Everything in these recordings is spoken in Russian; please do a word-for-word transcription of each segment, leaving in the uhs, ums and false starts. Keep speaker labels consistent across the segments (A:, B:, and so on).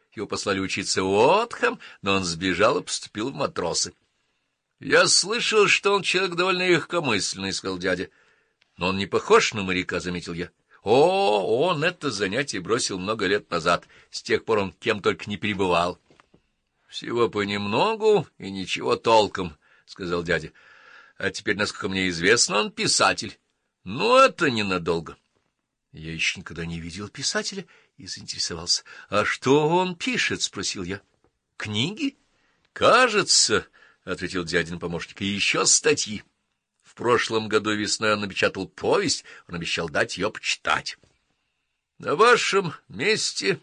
A: Его послали учиться в Уотхэм, но он сбежал и поступил в матросы. — Я слышал, что он человек довольно легкомысленный, — сказал дядя. — Но он не похож на моряка, — заметил я. — О, он это занятие бросил много лет назад. С тех пор он кем только не перебывал. — Всего понемногу и ничего толком, — сказал дядя. — А теперь, насколько мне известно, он писатель. — Ну, это ненадолго. Я еще никогда не видел писателя и заинтересовался. — А что он пишет? — спросил я. — Книги? — Кажется, — ответил дядин помощник, — и еще статьи. В прошлом году весной он напечатал повесть, он обещал дать ее почитать. — На вашем месте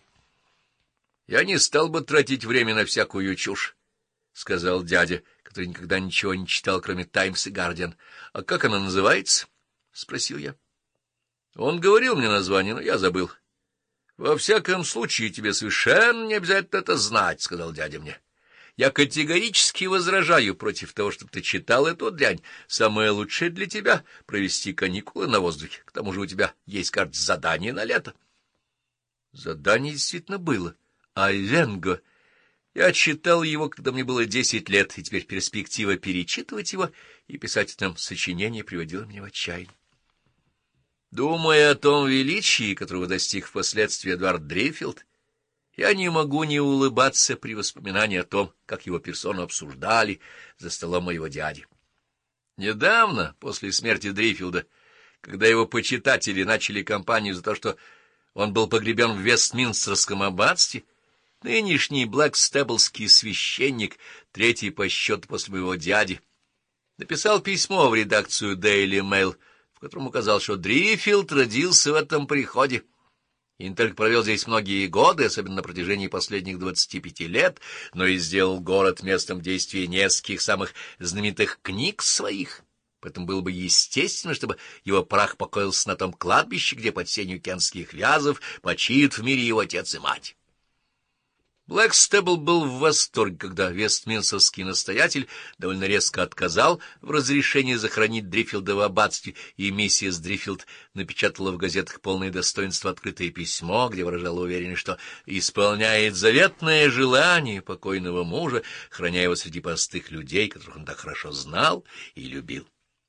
A: я не стал бы тратить время на всякую чушь, — сказал дядя, который никогда ничего не читал, кроме «Таймс» и «Гардиан». — А как она называется? — спросил я. Он говорил мне название, но я забыл. — Во всяком случае, тебе совершенно не обязательно это знать, — сказал дядя мне. Я категорически возражаю против того, чтобы ты читал эту дрянь. Самое лучшее для тебя — провести каникулы на воздухе. К тому же у тебя есть, кажется, задание на лето. Задание действительно было. А Венго... Я читал его, когда мне было десять лет, и теперь перспектива перечитывать его и писать в нем сочинение приводила меня в отчаяние. Думая о том величии, которого достиг впоследствии Эдуард Дриффилд, я не могу не улыбаться при воспоминании о том, как его персону обсуждали за столом моего дяди. Недавно, после смерти Дриффилда, когда его почитатели начали кампанию за то, что он был погребен в Вестминстерском аббатстве, нынешний блэкстеблский священник, третий по счету после моего дяди, написал письмо в редакцию Daily Mail, в котором указал, что Дриффилд родился в этом приходе. И не только провел здесь многие годы, особенно на протяжении последних двадцати пяти лет, но и сделал город местом действия нескольких самых знаменитых книг своих. Поэтому было бы естественно, чтобы его прах покоился на том кладбище, где под сенью кентских вязов почиют в мире его отец и мать. Блэкстебл был в восторге, когда вестминстерский настоятель довольно резко отказал в разрешении захоронить Дриффилда в аббатстве, и миссис Дриффилд напечатала в газетах полное достоинство открытое письмо, где выражала уверенность, что исполняет заветное желание покойного мужа, храня его среди простых людей, которых он так хорошо знал и любил.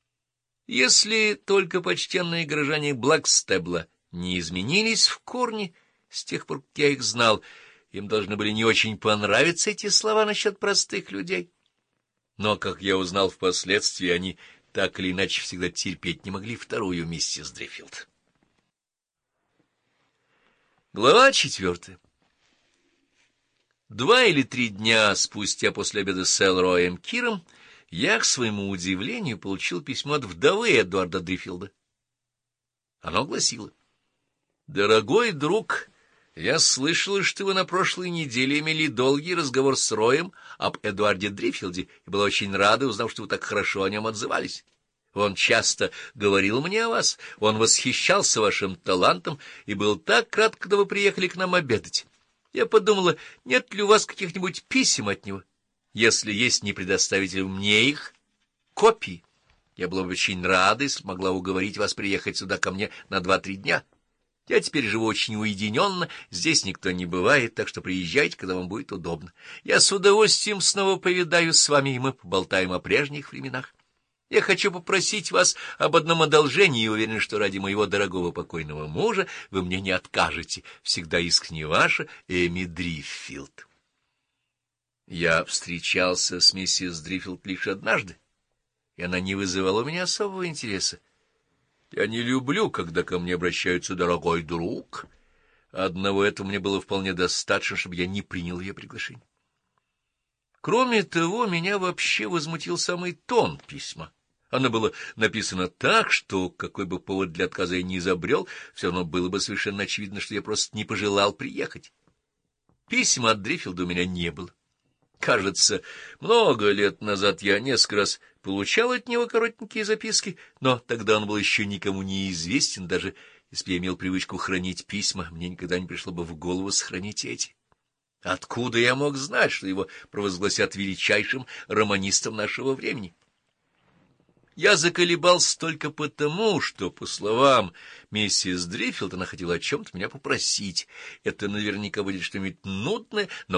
A: Если только почтенные горожане Блэкстебла не изменились в корне с тех пор, как я их знал, им должны были не очень понравиться эти слова насчет простых людей. Но, как я узнал впоследствии, они так или иначе всегда терпеть не могли вторую миссис Дриффилд. Глава четвертая. Два или три дня спустя после обеда с Элроем Киром я, к своему удивлению, получил письмо от вдовы Эдуарда Дриффилда. Оно гласило: «Дорогой друг, я слышала, что вы на прошлой неделе имели долгий разговор с Роем об Эдуарде Дриффилде и была очень рада, узнав, что вы так хорошо о нем отзывались. Он часто говорил мне о вас, он восхищался вашим талантом и был так рад, когда вы приехали к нам обедать. Я подумала, нет ли у вас каких-нибудь писем от него? Если есть, не предоставите мне их копии. Я была бы очень рада, если могла уговорить вас приехать сюда ко мне на два-три дня. Я теперь живу очень уединенно, здесь никто не бывает, так что приезжайте, когда вам будет удобно. Я с удовольствием снова повидаюсь с вами, и мы поболтаем о прежних временах. Я хочу попросить вас об одном одолжении и уверен, что ради моего дорогого покойного мужа вы мне не откажете. Всегда искренне ваша Эми Дриффилд». Я встречался с миссис Дриффилд лишь однажды, и она не вызывала у меня особого интереса. Я не люблю, когда ко мне обращаются «дорогой друг». Одного этого мне было вполне достаточно, чтобы я не принял ее приглашение. Кроме того, меня вообще возмутил самый тон письма. Оно было написано так, что, какой бы повод для отказа я ни изобрел, все равно было бы совершенно очевидно, что я просто не пожелал приехать. Письма от Дриффилда у меня не было. Кажется, много лет назад я несколько раз получал от него коротенькие записки, но тогда он был еще никому не известен, даже если бы я имел привычку хранить письма, мне никогда не пришло бы в голову сохранить эти. Откуда я мог знать, что его провозгласят величайшим романистом нашего времени? Я заколебался только потому, что, по словам миссис Дриффилд, она хотела о чем-то меня попросить. Это наверняка будет что-нибудь нудное, но